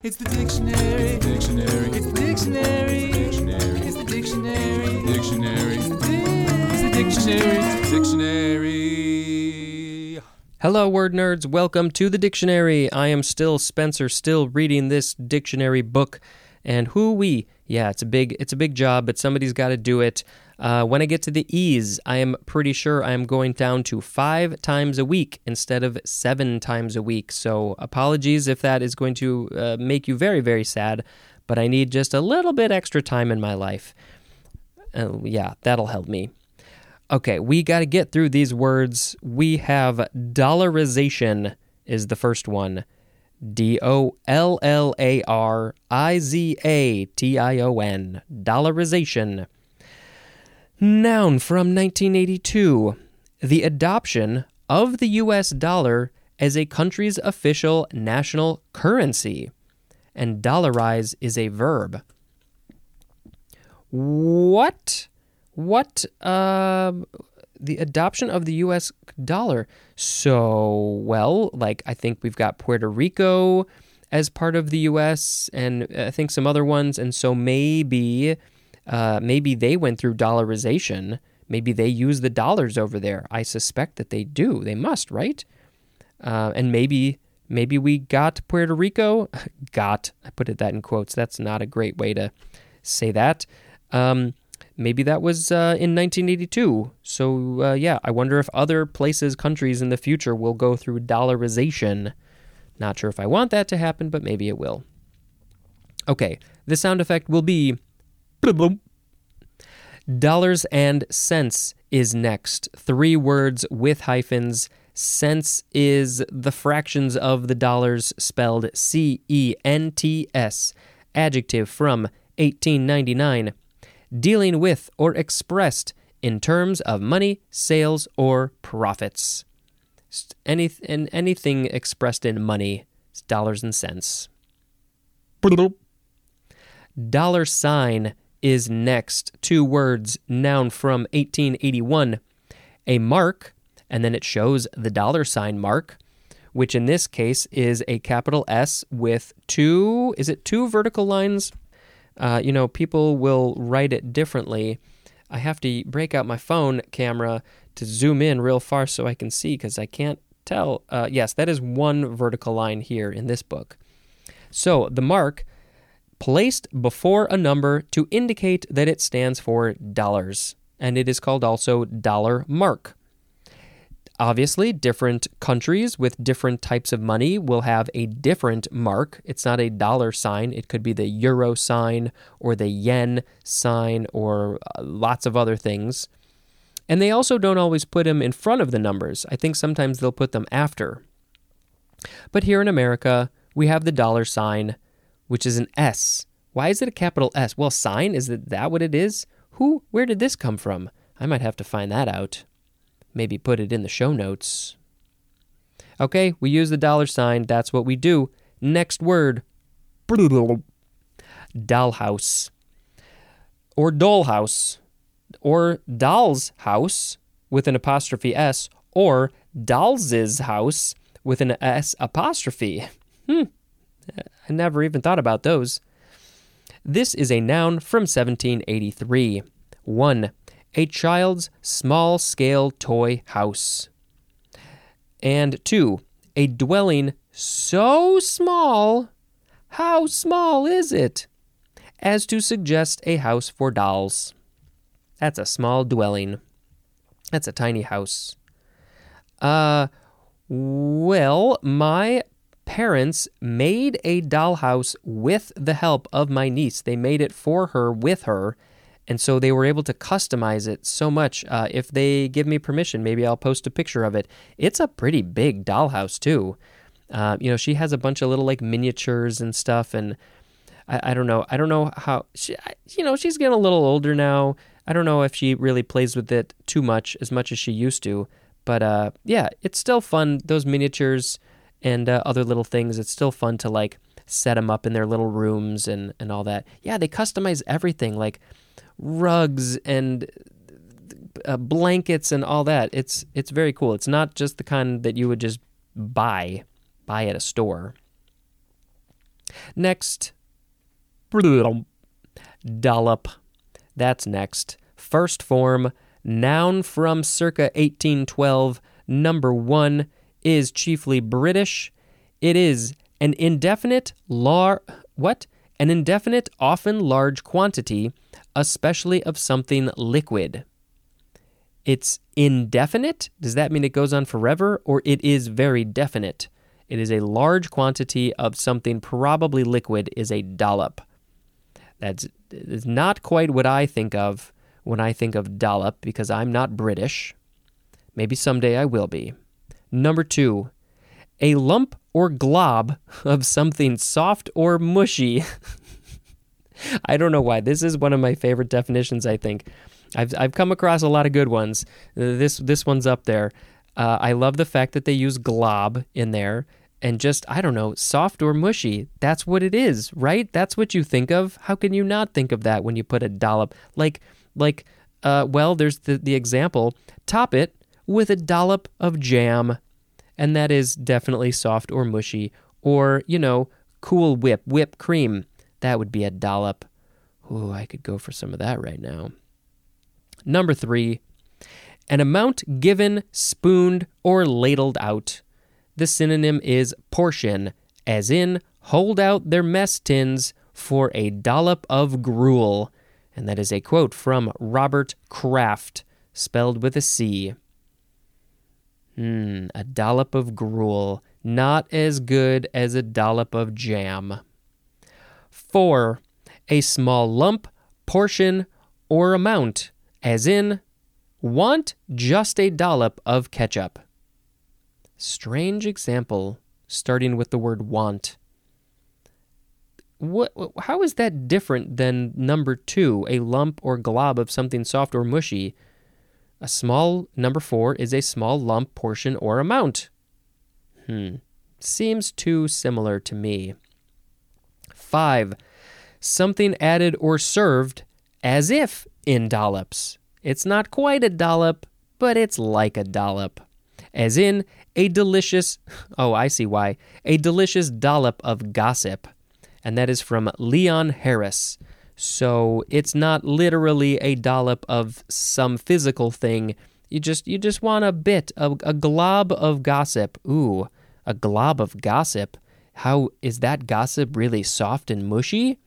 It's the dictionary. Dictionary. It's the dictionary. Dictionary. It's the dictionary. Dictionary. It's the dictionary. Dictionary. Hello, word nerds. Welcome to the dictionary. I am still Spencer, still reading this dictionary book. And yeah, it's a big job, but somebody's got to do it. When I get to the E's, I am pretty sure I am going down to 5 times a week instead of 7 times a week. So apologies if that is going to make you very, very sad, but I need just a little bit extra time in my life. Yeah, that'll help me. Okay, we got to get through these words. We have dollarization is the first one. DOLLARIZATION. Dollarization. Noun from 1982. The adoption of the U.S. dollar as a country's official national currency. And dollarize is a verb. What? The adoption of the U.S. dollar. So, well, I think we've got Puerto Rico as part of the U.S. and I think some other ones. And so maybe they went through dollarization. Maybe they use the dollars over there. I suspect that they do. They must, right? And maybe we got Puerto Rico. I put that in quotes. That's not a great way to say that. Maybe that was in 1982. So, yeah, I wonder if other places, countries in the future will go through dollarization. Not sure if I want that to happen, but maybe it will. Okay, the sound effect will be... Dollars and cents is next. 3 words with hyphens. Cents is the fractions of the dollars spelled C-E-N-T-S. Adjective from 1899. Dealing with or expressed in terms of money, sales, or profits. Anything expressed in money is dollars and cents. Dollar sign is next. 2 words, noun from 1881. A mark, and then it shows the dollar sign mark, which in this case is a capital S with 2 vertical lines? People will write it differently. I have to break out my phone camera to zoom in real far so I can see because I can't tell. Yes, that is 1 vertical line here in this book. So the mark placed before a number to indicate that it stands for dollars, and it is called also dollar mark. Obviously, different countries with different types of money will have a different mark. It's not a dollar sign. It could be the euro sign or the yen sign or lots of other things. And they also don't always put them in front of the numbers. I think sometimes they'll put them after. But here in America, we have the dollar sign, which is an S. Why is it a capital S? Well, sign, is that what it is? Where did this come from? I might have to find that out. Maybe put it in the show notes. Okay, we use the dollar sign. That's what we do. Next word. Dollhouse. Or dollhouse. Or doll's house with an apostrophe S. Or doll's house with an S apostrophe. I never even thought about those. This is a noun from 1783. 1. A child's small-scale toy house. And 2, a dwelling so small, how small is it, as to suggest a house for dolls. That's a small dwelling. That's a tiny house. Well, my parents made a dollhouse with the help of my niece. They made it for her with her. And so they were able to customize it so much. If they give me permission, maybe I'll post a picture of it. It's a pretty big dollhouse, too. She has a bunch of little, miniatures and stuff. And I don't know. I don't know how... she's getting a little older now. I don't know if she really plays with it too much, as much as she used to. But, yeah, it's still fun. Those miniatures and other little things, it's still fun to, set them up in their little rooms and all that. Yeah, they customize everything, rugs and blankets and all that. It's very cool. It's not just the kind that you would just buy at a store. Next, dollop. That's next. First form, noun from circa 1812. Number 1 is chiefly British. It is an indefinite, An indefinite, often large quantity, especially of something liquid. It's indefinite? Does that mean it goes on forever? Or it is very definite? It is a large quantity of something probably liquid is a dollop. That is not quite what I think of when I think of dollop, because I'm not British. Maybe someday I will be. Number 2, a lump or glob of something soft or mushy. I don't know why. This is one of my favorite definitions, I think. I've come across a lot of good ones. This one's up there. I love the fact that they use glob in there. And just, I don't know, soft or mushy. That's what it is, right? That's what you think of. How can you not think of that when you put a dollop? There's the example. Top it with a dollop of jam. And that is definitely soft or mushy. Or, Cool whipped cream. That would be a dollop. Ooh, I could go for some of that right now. Number 3, an amount given, spooned, or ladled out. The synonym is portion, as in hold out their mess tins for a dollop of gruel. And that is a quote from Robert Kraft, spelled with a C. A dollop of gruel. Not as good as a dollop of jam. 4, a small lump, portion, or amount, as in want just a dollop of ketchup. Strange example, starting with the word want. How is that different than number 2, a lump or glob of something soft or mushy? Number 4 is a small lump, portion, or amount. Seems too similar to me. 5, something added or served as if in dollops. It's not quite a dollop, but it's like a dollop. As in, a delicious dollop of gossip. And that is from Leon Harris. So it's not literally a dollop of some physical thing. You just want a bit, a glob of gossip. Ooh, a glob of gossip. How is that gossip really soft and mushy?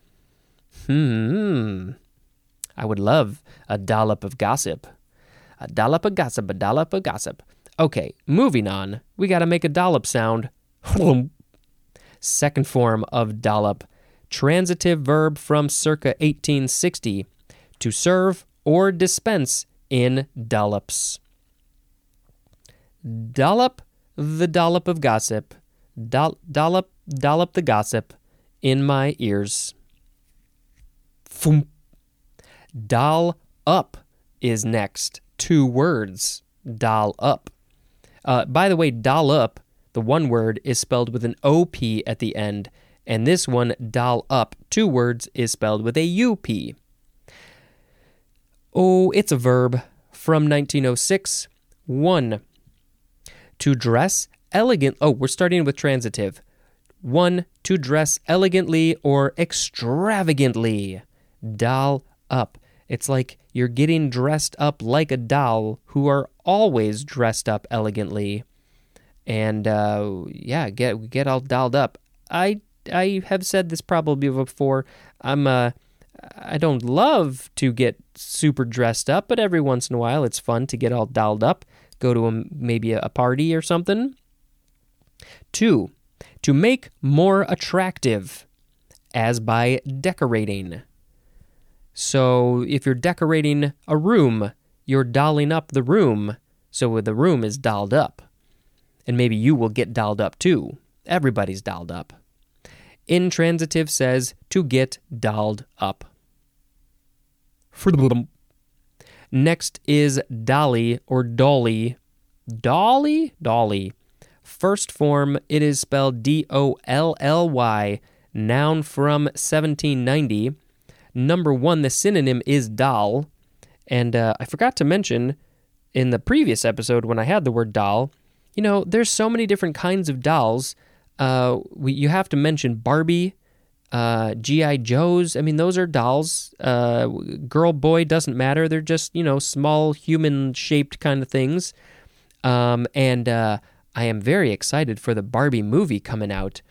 I would love a dollop of gossip. A dollop of gossip, a dollop of gossip. Okay, moving on. We got to make a dollop sound. Second form of dollop. Transitive verb from circa 1860. To serve or dispense in dollops. Dollop the dollop of gossip. Dollop the gossip in my ears. Foom. Doll up is next. 2 words. Doll up. By the way, doll up, the one word, is spelled with an OP at the end, and this one, doll up, 2 words, is spelled with a UP. Oh, it's a verb from 1906. 1, to dress elegant. Oh, we're starting with transitive. 1, to dress elegantly or extravagantly. Doll up. It's like you're getting dressed up like a doll who are always dressed up elegantly. And, get all dolled up. I have said this probably before. I don't love to get super dressed up, but every once in a while it's fun to get all dolled up. Go to maybe a party or something. 2, to make more attractive, as by decorating. So if you're decorating a room, you're dolling up the room, so the room is dolled up. And maybe you will get dolled up too. Everybody's dolled up. Intransitive says to get dolled up. Next is dolly or dolly. Dolly. First form, it is spelled D-O-L-L-Y, noun from 1790. Number 1, the synonym is doll. And I forgot to mention in the previous episode when I had the word doll, there's so many different kinds of dolls. You have to mention Barbie, G.I. Joes. I mean, those are dolls. Girl, boy, doesn't matter. They're just, small human-shaped kind of things. And I am very excited for the Barbie movie coming out.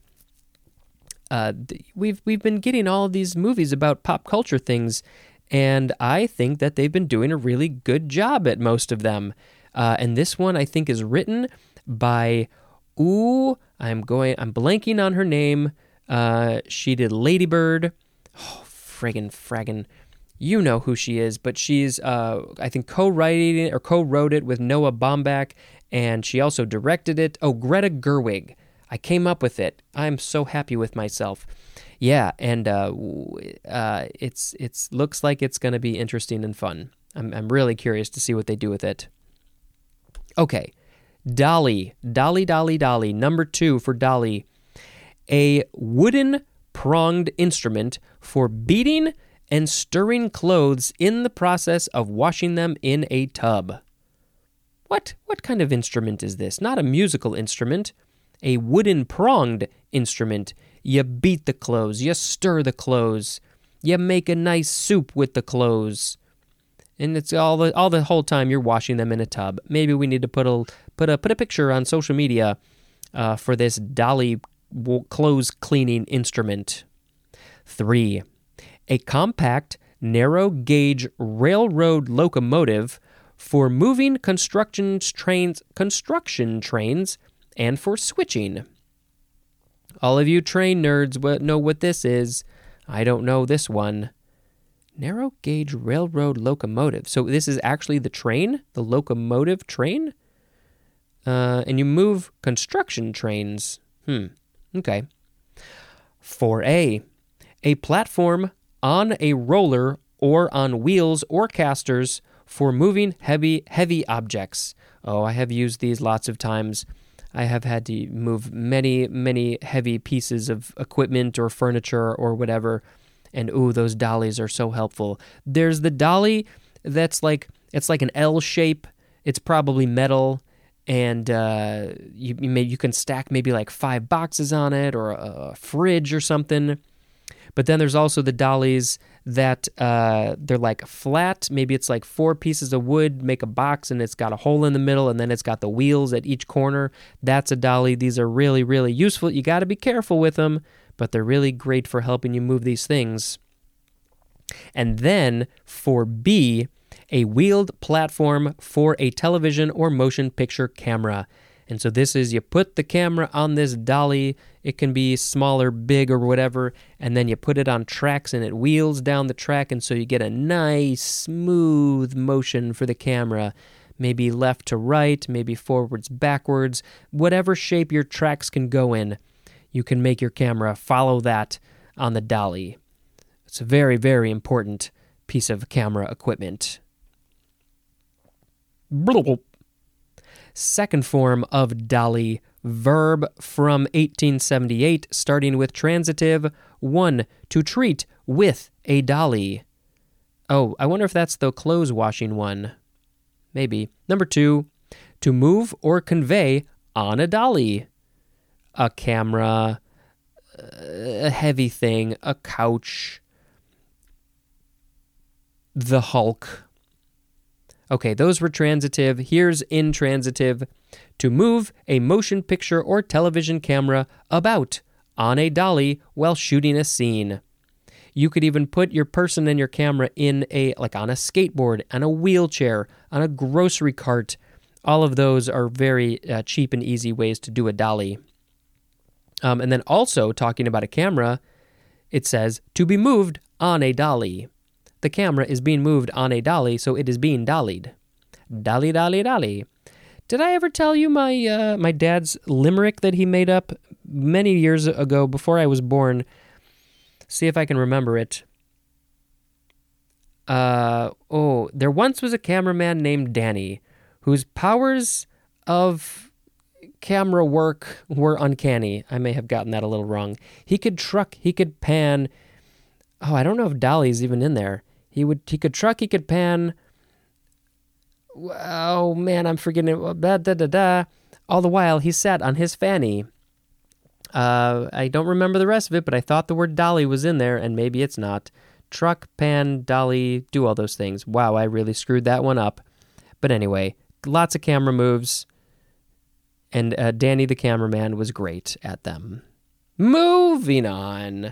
We've been getting all of these movies about pop culture things, and I think that they've been doing a really good job at most of them. And this one I think is written by I'm blanking on her name. She did Lady Bird. Oh, fraggin'. You know who she is, but she's, I think, co-wrote it with Noah Baumbach, and she also directed it. Oh, Greta Gerwig. I came up with it. I'm so happy with myself. Yeah, and it's looks like it's going to be interesting and fun. I'm really curious to see what they do with it. Okay, Dolly. Number 2 for Dolly. A wooden pronged instrument for beating and stirring clothes in the process of washing them in a tub. What kind of instrument is this? Not a musical instrument. A wooden pronged instrument. You beat the clothes, you stir the clothes, you make a nice soup with the clothes. And it's all the whole time you're washing them in a tub. Maybe we need to put a picture on social media for this Dolly clothes cleaning instrument. 3. A compact, narrow gauge railroad locomotive for moving construction trains, and for switching. All of you train nerds know what this is. I don't know this one. Narrow gauge railroad locomotive. So this is actually the train, the locomotive train? And you move construction trains. Okay. 4A. A platform on a roller or on wheels or casters for moving heavy objects. Oh, I have used these lots of times. I have had to move many heavy pieces of equipment or furniture or whatever. And those dollies are so helpful. There's the dolly that's it's like an L shape. It's probably metal. And you can stack maybe like 5 boxes on it or a fridge or something. But then there's also the dollies that they're like flat. Maybe it's like 4 pieces of wood, make a box, and it's got a hole in the middle, and then it's got the wheels at each corner. That's a dolly. These are really, really useful. You got to be careful with them, but they're really great for helping you move these things. And then for B, a wheeled platform for a television or motion picture camera. And so this is, you put the camera on this dolly, it can be small or big or whatever, and then you put it on tracks and it wheels down the track, and so you get a nice, smooth motion for the camera. Maybe left to right, maybe forwards, backwards, whatever shape your tracks can go in, you can make your camera follow that on the dolly. It's a very, very important piece of camera equipment. Second form of dolly, verb from 1878, starting with transitive. 1. To treat with a dolly. Oh, I wonder if that's the clothes washing one. Maybe. Number 2. To move or convey on a dolly. A camera, a heavy thing, a couch, the Hulk. Okay, those were transitive. Here's intransitive. To move a motion picture or television camera about on a dolly while shooting a scene. You could even put your person and your camera in on a skateboard, on a wheelchair, on a grocery cart. All of those are very cheap and easy ways to do a dolly. And then also, talking about a camera, it says, to be moved on a dolly. The camera is being moved on a dolly, so it is being dollied. Dolly, dolly, dolly. Did I ever tell you my dad's limerick that he made up many years ago before I was born? See if I can remember it. There once was a cameraman named Danny, whose powers of camera work were uncanny. I may have gotten that a little wrong. He could truck, he could pan. Oh, I don't know if dolly's even in there. He could truck, he could pan. Oh man, I'm forgetting it. All the while he sat on his fanny. I don't remember the rest of it, but I thought the word dolly was in there, and maybe it's not. Truck, pan, dolly, do all those things. Wow, I really screwed that one up. But anyway, lots of camera moves, and Danny the cameraman was great at them. Moving on.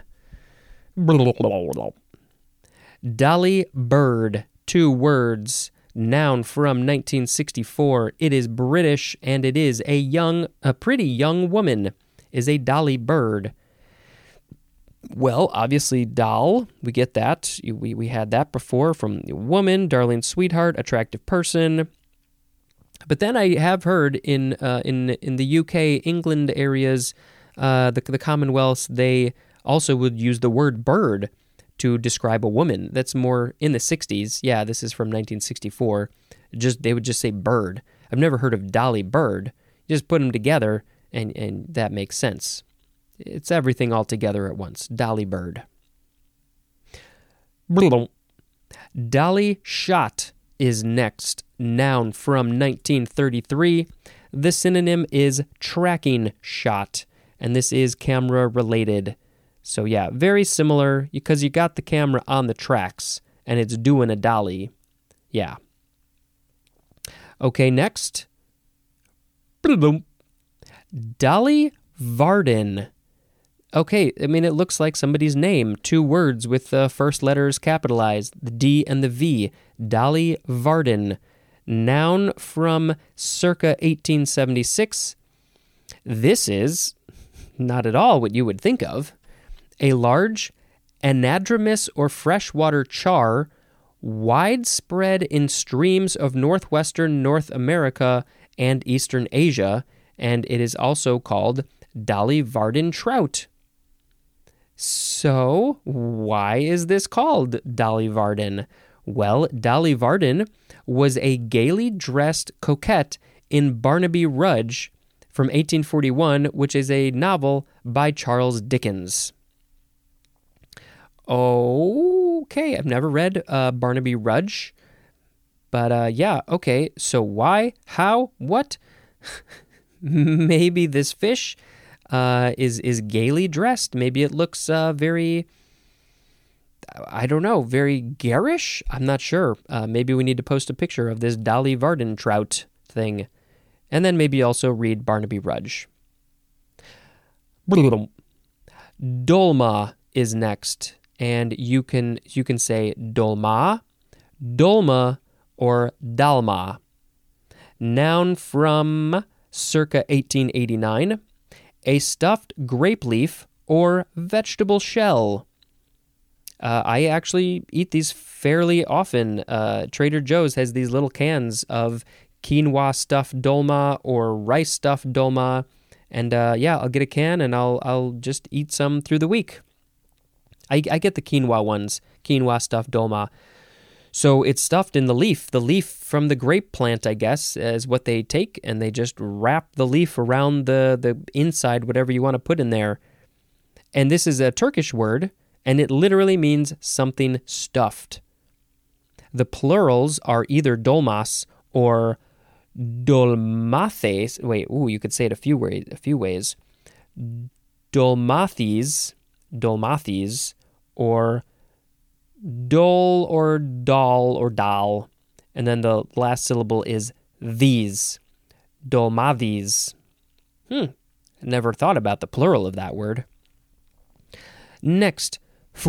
Dolly Bird, 2 words, noun from 1964. It is British, and it is a pretty young woman is a Dolly Bird. Well, obviously, doll, we get that. We had that before from woman, darling sweetheart, attractive person. But then I have heard in the UK, England areas, the Commonwealth, they also would use the word bird to describe a woman. That's more in the 60s. Yeah, this is from 1964. They would just say bird. I've never heard of Dolly Bird. You just put them together, and that makes sense. It's everything all together at once. Dolly Bird. Dolly Shot is next. Noun from 1933. The synonym is tracking shot, and this is camera related. So yeah, very similar because you got the camera on the tracks and it's doing a dolly. Yeah. Okay, next. Dolly Varden. Okay, I mean, it looks like somebody's name. 2 words with the first letters capitalized, the D and the V. Dolly Varden. Noun from circa 1876. This is not at all what you would think of. A large, anadromous or freshwater char, widespread in streams of northwestern North America and eastern Asia, and it is also called Dolly Varden trout. So, why is this called Dolly Varden? Well, Dolly Varden was a gaily dressed coquette in Barnaby Rudge from 1841, which is a novel by Charles Dickens. Okay, I've never read Barnaby Rudge, but yeah, okay, so why, how, what? Maybe this fish is gaily dressed. Maybe it looks very, I don't know, very garish? I'm not sure. Maybe we need to post a picture of this Dolly Varden trout thing. And then maybe also read Barnaby Rudge. Dolma is next. And you can say dolma, dolma, or dalma. Noun from circa 1889. A stuffed grape leaf or vegetable shell. I actually eat these fairly often. Trader Joe's has these little cans of quinoa stuffed dolma or rice stuffed dolma. And yeah, I'll get a can and I'll just eat some through the week. I get the quinoa ones, quinoa stuffed dolma. So it's stuffed in the leaf. The leaf from the grape plant, I guess, is what they take, and they just wrap the leaf around the inside, whatever you want to put in there. And this is a Turkish word, and it literally means something stuffed. The plurals are either dolmas or dolmathes. Wait, you could say it a few ways. Dolmathes, or dol or doll or dal. And then the last syllable is these. Dolmathes. Never thought about the plural of that word. Next.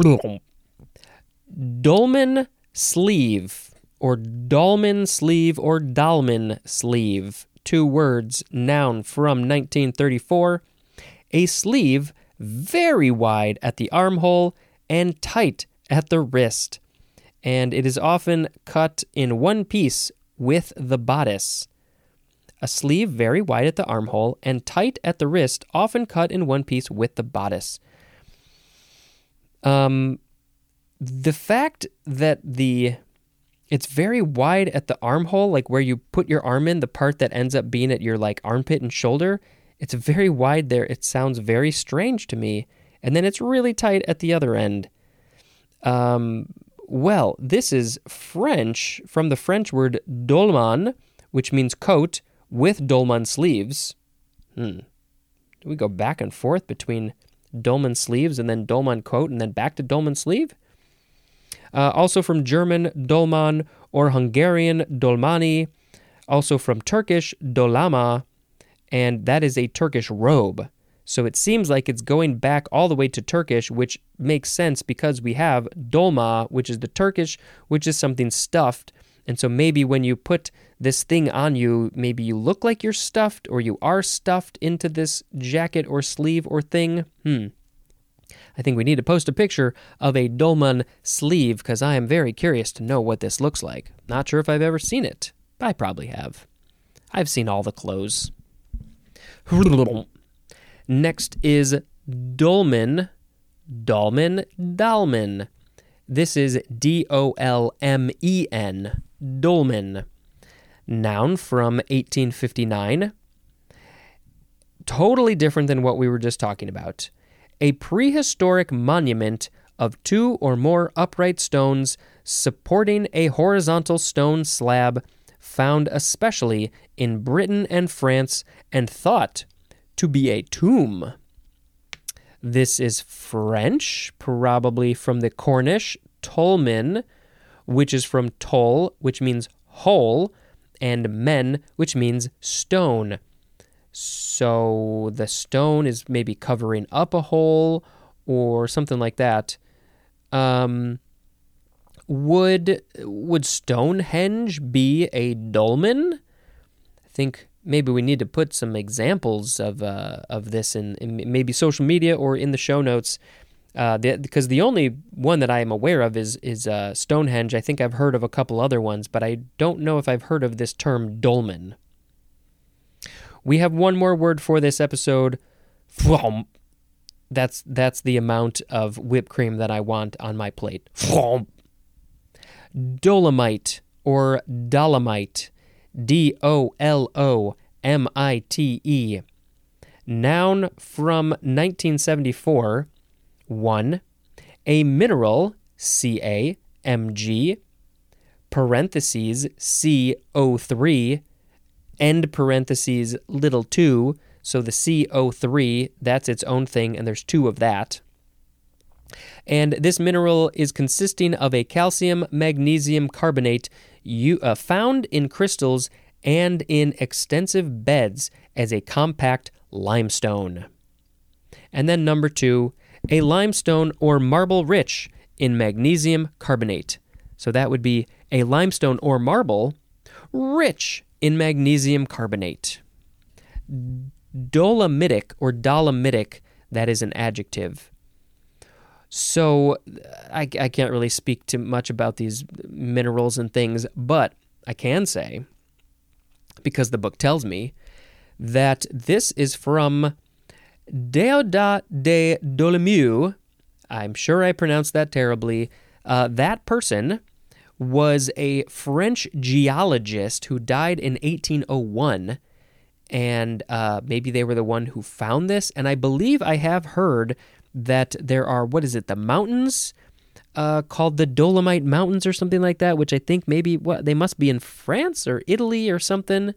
Dolman sleeve or dolman sleeve or dalman sleeve. 2 words, noun from 1934. A sleeve very wide at the armhole and tight at the wrist, and it is often cut in one piece with the bodice. A sleeve very wide at the armhole and tight at the wrist, often cut in one piece with the bodice. The fact that it's very wide at the armhole, like where you put your arm in, the part that ends up being at your like armpit and shoulder, it's very wide there. It sounds very strange to me. And then it's really tight at the other end. Well, this is French, from the French word dolman, which means coat, with dolman sleeves. we go back and forth between dolman sleeves and then dolman coat and then back to dolman sleeve? Also from German, dolman, or Hungarian, dolmani. Also from Turkish, dolama, and that is a Turkish robe. So it seems like it's going back all the way to Turkish, which makes sense because we have dolma, which is the Turkish, which is something stuffed. And so maybe when you put this thing on you, maybe you look like you're stuffed or you are stuffed into this jacket or sleeve or thing. I think we need to post a picture of a dolman sleeve because I am very curious to know what this looks like. Not sure if I've ever seen it. I probably have. I've seen all the clothes. Next is dolman. Dolman. This is D-O-L-M-E-N. Dolman. Noun from 1859. Totally different than what we were just talking about. A prehistoric monument of 2 or more upright stones supporting a horizontal stone slab found especially in Britain and France and thought to be a tomb. This is French, probably from the Cornish, tolmen, which is from tol, which means hole, and men, which means stone. So the stone is maybe covering up a hole or something like that. Would Stonehenge be a dolmen? I think maybe we need to put some examples of this in maybe social media or in the show notes, because the only one that I am aware of is Stonehenge. I think I've heard of a couple other ones, but I don't know if I've heard of this term dolmen. We have one more word for this episode. That's the amount of whipped cream that I want on my plate. Dolomite or dolomite. D-O-L-O-M-I-T-E. Noun from 1974. 1. A mineral, C-A-M-G, parentheses, CO3, end parentheses, little 2, so the CO3, that's its own thing, and there's 2 of that. And this mineral is consisting of a calcium magnesium carbonate found in crystals and in extensive beds as a compact limestone. And then number 2, a limestone or marble rich in magnesium carbonate. So that would be a limestone or marble rich in magnesium carbonate. Dolomitic or dolomitic, that is an adjective. So I can't really speak too much about these minerals and things, but I can say, because the book tells me, that this is from Deodat de Dolomieu. I'm sure I pronounced that terribly. That person was a French geologist who died in 1801, and maybe they were the one who found this. And I believe I have heard that there are, the mountains called the Dolomite Mountains or something like that, which I think maybe they must be in France or Italy or something.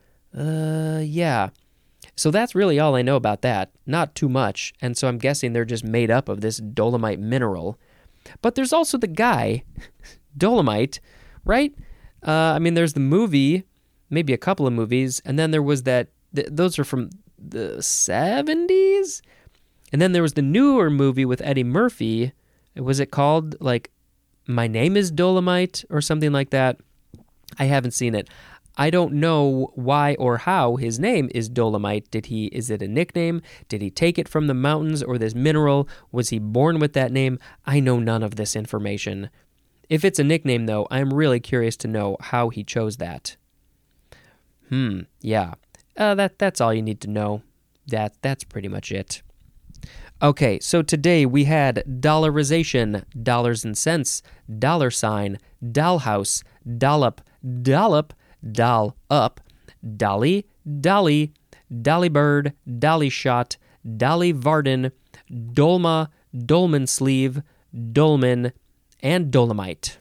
Yeah. So that's really all I know about that. Not too much. And so I'm guessing they're just made up of this dolomite mineral. But there's also the guy, Dolomite, right? There's the movie, maybe a couple of movies, and then there was that, those are from the 70s? And then there was the newer movie with Eddie Murphy. Was it called, My Name is Dolomite or something like that? I haven't seen it. I don't know why or how his name is Dolomite. Is it a nickname? Did he take it from the mountains or this mineral? Was he born with that name? I know none of this information. If it's a nickname, though, I'm really curious to know how he chose that. Yeah. That's all you need to know. That's pretty much it. Okay, so today we had dollarization, dollars and cents, dollar sign, dollhouse, dollop, dollop, doll up, dolly, dolly, dolly bird, dolly shot, dolly varden, dolma, dolman sleeve, dolman, and dolomite.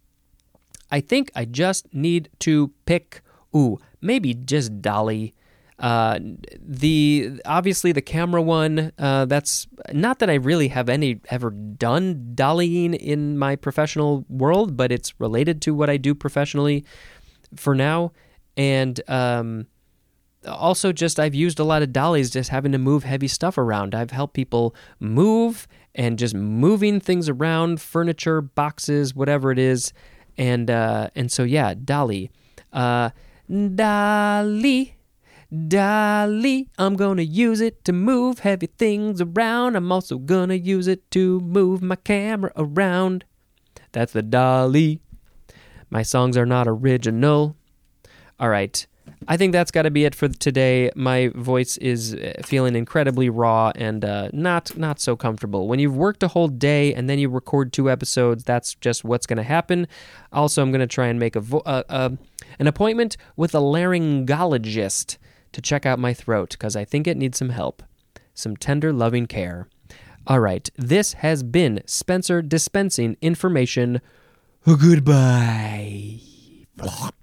I think I just need to pick, maybe just dolly. Obviously the camera one, that's not that I really have ever done dollying in my professional world, but it's related to what I do professionally for now. And also just I've used a lot of dollies just having to move heavy stuff around. I've helped people move and just moving things around, furniture, boxes, whatever it is. And so yeah, dolly. Dolly, I'm gonna use it to move heavy things around. I'm also gonna use it to move my camera around. That's the dolly. My songs are not original. All right. I think that's got to be it for today. My voice is feeling incredibly raw and not so comfortable. When you've worked a whole day and then you record 2 episodes, that's just what's going to happen. Also, I'm going to try and make an appointment with a laryngologist to check out my throat because I think it needs some help, some tender, loving care. All right, this has been Spencer dispensing information. Goodbye.